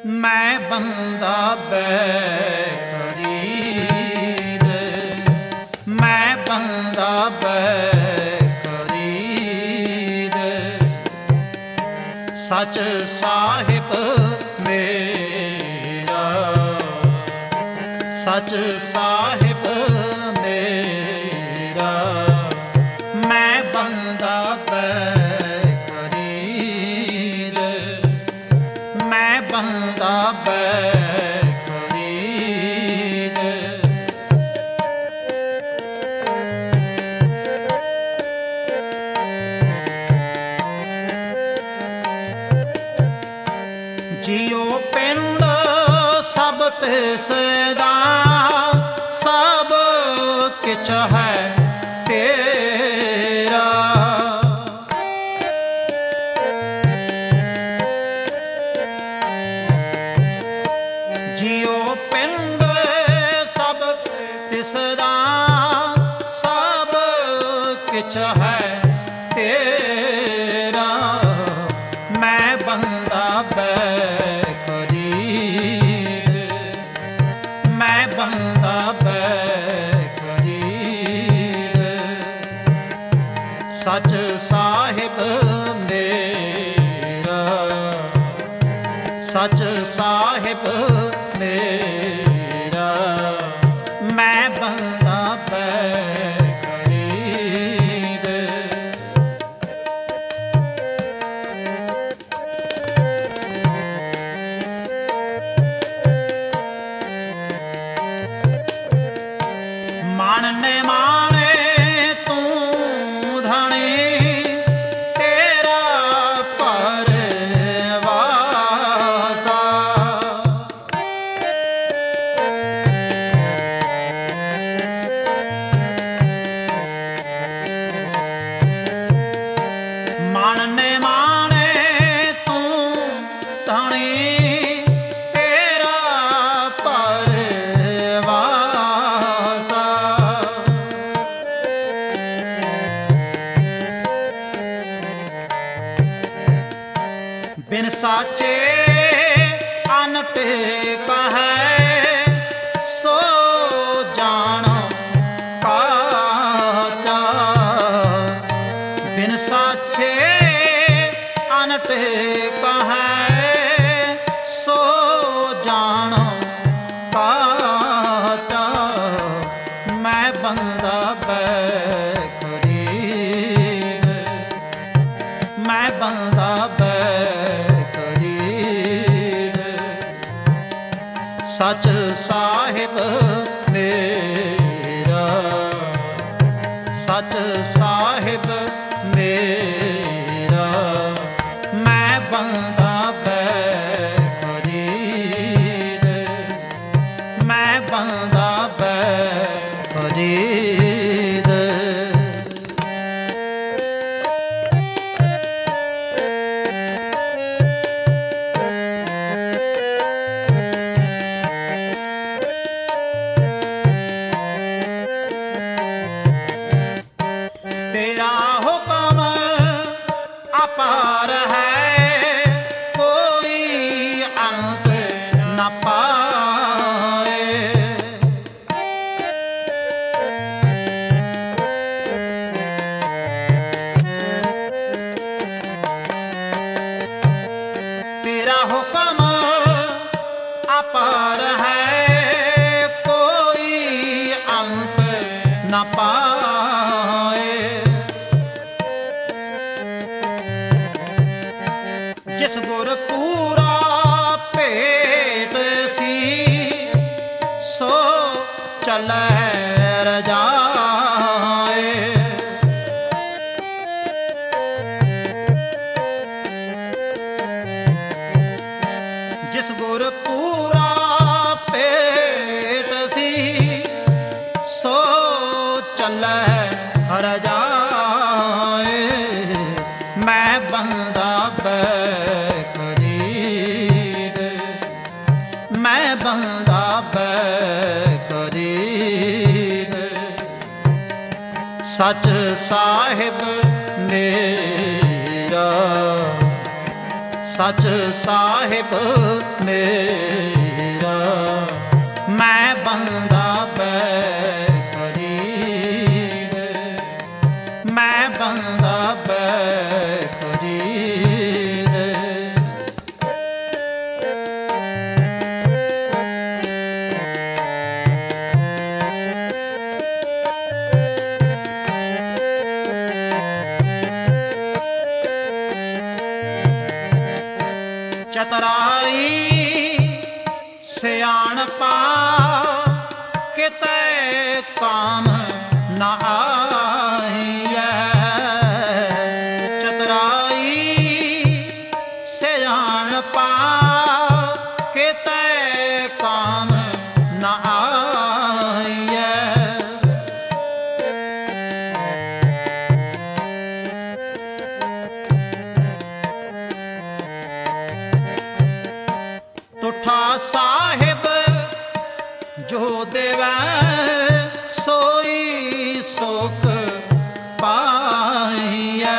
ਮੈਂ ਬੰਦਾ ਬੈਖਰੀਦ, ਮੈਂ ਬੰਦਾ ਬੈਖਰੀਦ। ਸੱਚ ਸਾਹਿਬ ਮੇਰਾ, ਸੱਚ ਸਾਹਿਬ ਮੇਰਾ। ਮੈਂ ਬੰਦਾ ਬੈਖਰੀਦ, ਮੈਂ ਬੰਦਾ ਬੈਖਰੀਦ। ਜਿਉ ਪਿੰਡ ਸਭ ਤਿਸ ਦਾ, ਸਭ ਕਿਛ ਹੈ ਤੇਰਾ। ਜਿਉ ਪਿੰਡ ਸਭ ਤਿਸ ਦਾ, ਸਭ ਕਿਛ ਹੈ ਤੇਰਾ। ਮੈਂ ਬੰਦਾ ਬੈਖਰੀਦ, ਮੈਂ ਬੰਦਾ ਬੈਖਰੀਦ। ਸੱਚ ਸਾਹਿਬ ਮੇਰਾ, ਸੱਚ ਸਾਹਿਬ ਮੇਰਾ। ਮੈਂ ਬੰਦਾ ਬੈਖਰੀਦ। ਮਨ ਨੇ ਮਾਣੇ ਤੂੰ ਧਣੀ, ਤੇਰਾ ਪਰਵਾਸਾ। ਮਨ ਨੇ ਮਾਣੇ ਤੂੰ ਧਣੀ, ਤੇਰਾ ਪਰਵਾਸਾ। ਬਿਨ ਸਾਚੇ ਅਨਟੇਕ ਹੈ, ਸੋ ਜਾਣ ਕਾਚਾ। ਬਿਨ ਸਾਚੇ ਅਨਟੇਕ ਹੈ, ਸੋ ਜਾਣ ਕਾਚਾ। ਮੈਂ ਬੰਦਾ ਬੈਖਰੀਦ, ਮੈਂ ਬੰਦਾ ਬੈਖਰੀਦ। ਸੱਚ ਸਾਹਿਬ ਮੇਰਾ, ਸੱਚ ਸਾਹਿਬ ਮੇਰਾ। ਮੈਂ ਬੰਦਾ ਬੈਖਰੀਦ, ਮੈਂ ਬੰਦਾ ਬੈਖਰੀਦ। ਤੇਰਾ ਹੁਕਮ ਅਪਾਰ ਹੈ, ਕੋਈ ਅੰਤ ਨ ਪਾਏ। ਤੇਰਾ ਹੁਕਮ ਅਪਾਰ ਹੈ, ਕੋਈ ਅੰਤ ਨ ਪਾਏ। ਜਿਸ ਗੁਰ ਪੂਰਾ ਭੇਟ ਸੀ, ਸੋ ਚੱਲੈ ਰਜਾਏ। ਜਿਸ ਗੁਰ ਪੂਰਾ ਭੇਟ ਸੀ, ਸੋ ਚੱਲੈ ਰਜਾਏ। ਮੈਂ ਬੰਦਾ ਬੈਖਰੀਦ, ਮੈਂ ਬੰਦਾ ਬੈਖਰੀਦ। ਸੱਚ ਸਾਹਿਬ ਮੇਰਾ, ਸਚ ਸਾਹਿਬ ਮੇਰਾ, ਮੈਂ ਬੰਦਾ ਬੈਖਰੀਦ, ਮੈਂ ਬੰਦਾ ਬੈਖਰੀਦ। ਚਤਰਾਈ ਸਿਆਣਪਾ ਕਿਤੇ ਕਾਮ ਨਾ ਆਈਐ, ਚਤਰਾਈ ਸਿਆਣਪਾ ਕਿਤੇ ਕਾਮ ਨਾ ਆਈਐ। ਤੁਠਾ ਸਾਹਿਬ ਜੋ ਦੇਵੈ ਸੋਈ ਸੁਖ ਪਾਈਐ,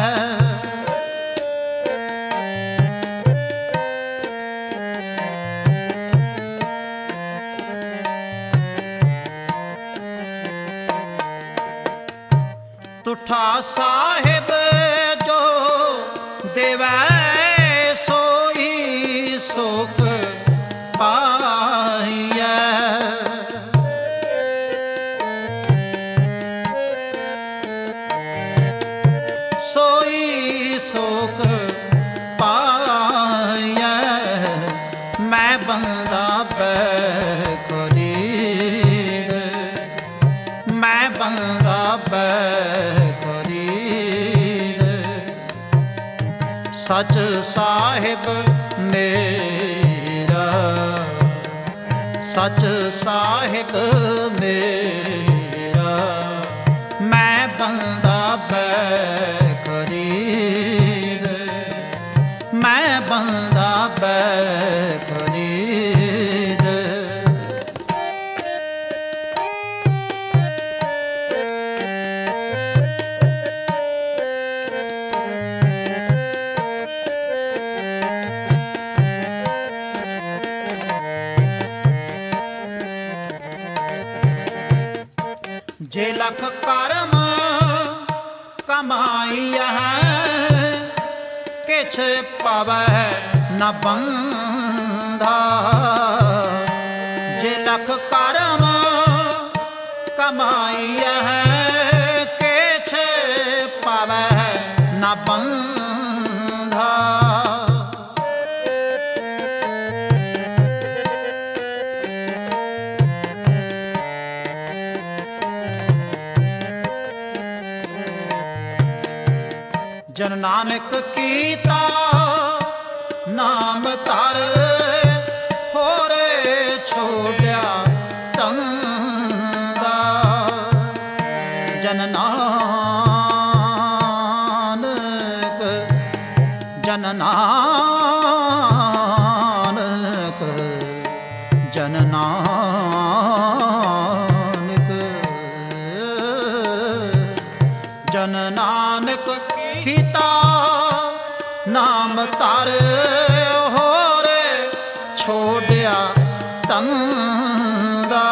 ਤੁਠਾ ਸਾਹਿਬ ਜੋ ਦੇਵੈ ਸੋਈ ਸੁਖ ਪਾਈਐ। ਸੋਈ ਸੁਖ ਪਾਈਐ, ਮੈਂ ਬੰਦਾ ਬੈਖਰੀਦ, ਮੈਂ ਬੰਦਾ ਬੈਖਰੀਦ। ਸਚ ਸਾਹਿਬ ਮੇਰਾ, ਸਚ ਸਾਹਿਬ ਮੇਰਾ, ਮੈਂ ਬੰਦਾ ਬੈਖਰੀਦ, ਮੈਂ ਬੰਦਾ ਬੈਖਰੀਦ। ਜੇ ਲਖ ਕਰਮ ਕਮਾਈਐ ਕਿਛ ਪਾਵੈ ਨ ਬੰਧਾ, ਜੇ ਲਖ ਕਰਮ ਕਮਾਈਐ ਕਿਛ ਪਾਵੈ ਨ ਬੰਧਾ। ਜਨ ਨਾਨਕ ਕੀਤਾ ਨਾਮ ਧਰ, ਹੋਰੇ ਛੋੜਿਆ ਤੰਦਾ। ਜਨ ਨਾਨਕ, ਜਨ ਨਾਨਕ, ਜਨ ਨਾਨਕ, ਜਨ ਨਾਨਕ ਕੀਤਾ ਨਾਮ ਧਰ, ਹੋਰੇ ਛੋੜਿਆ ਤੰਦਾ।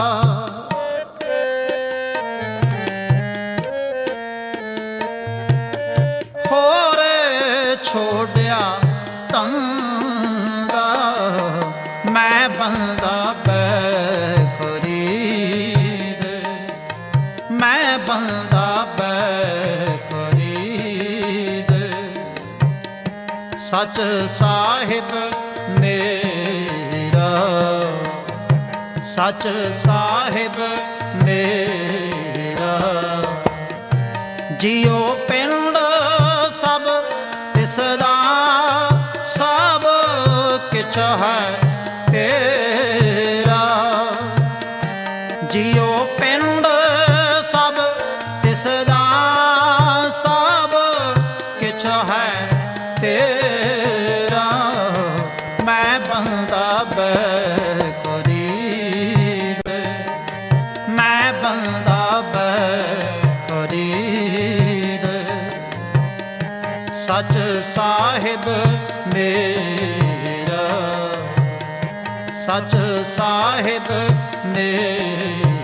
ਹੋਰੇ ਛੋੜਿਆ ਤੰਦਾ, ਮੈਂ ਬੰਦਾ ਬੈਖਰੀਦ, ਮੈਂ ਬੰਦਾ ਬੈਖਰੀਦ। ਸਚ ਸਾਹਿਬ ਮੇਰਾ, ਸਚ ਸਾਹਿਬ ਮੇਰਾ, ਜਿਉ ਪਿੰਡ ਸਭ ਤਿਸਦਾ, ਸਭ ਕਿਛ ਹੈ ਤੇਰਾ। ਜਿਉ ਪਿੰਡ ਸਭ ਤਿਸਦਾ, ਸਭ ਕਿਛ ਹੈ ਤੇਰਾ। ਮੈਂ ਬੰਦਾ ਬੈਖਰੀਦ, ਮੈਂ ਬੰਦਾ ਬੈਖਰੀਦ। ਸਚ ਸਾਹਿਬ ਸਚ ਸਾਹਿਬ ਮੇਰਾ।